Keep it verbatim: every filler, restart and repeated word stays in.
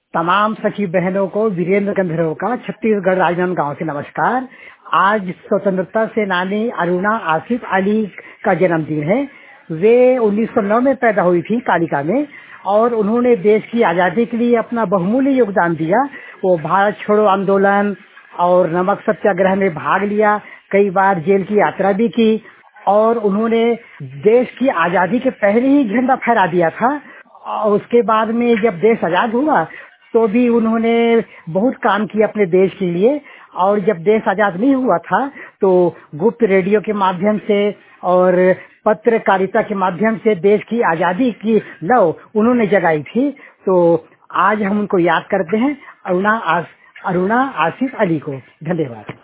तमाम सखी बहनों को वीरेंद्र गंधर्व का छत्तीसगढ़ राजनांदगांव से नमस्कार। आज स्वतंत्रता सेनानी अरुणा आसिफ अली का जन्मदिन है। वे उन्नीस सौ नौ में पैदा हुई थी कालिका में और उन्होंने देश की आजादी के लिए अपना बहुमूल्य योगदान दिया। वो भारत छोड़ो आंदोलन और नमक सत्याग्रह में भाग लिया, कई बार जेल की यात्रा भी की और उन्होंने देश की आजादी के पहले ही झंडा फहरा दिया था। और उसके बाद में जब देश आजाद हुआ तो भी उन्होंने बहुत काम किया अपने देश के लिए। और जब देश आजाद नहीं हुआ था तो गुप्त रेडियो के माध्यम से और पत्रकारिता के माध्यम से देश की आजादी की लौ उन्होंने जगाई थी। तो आज हम उनको याद करते हैं, अरुणा आस, अरुणा आसिफ अली को। धन्यवाद।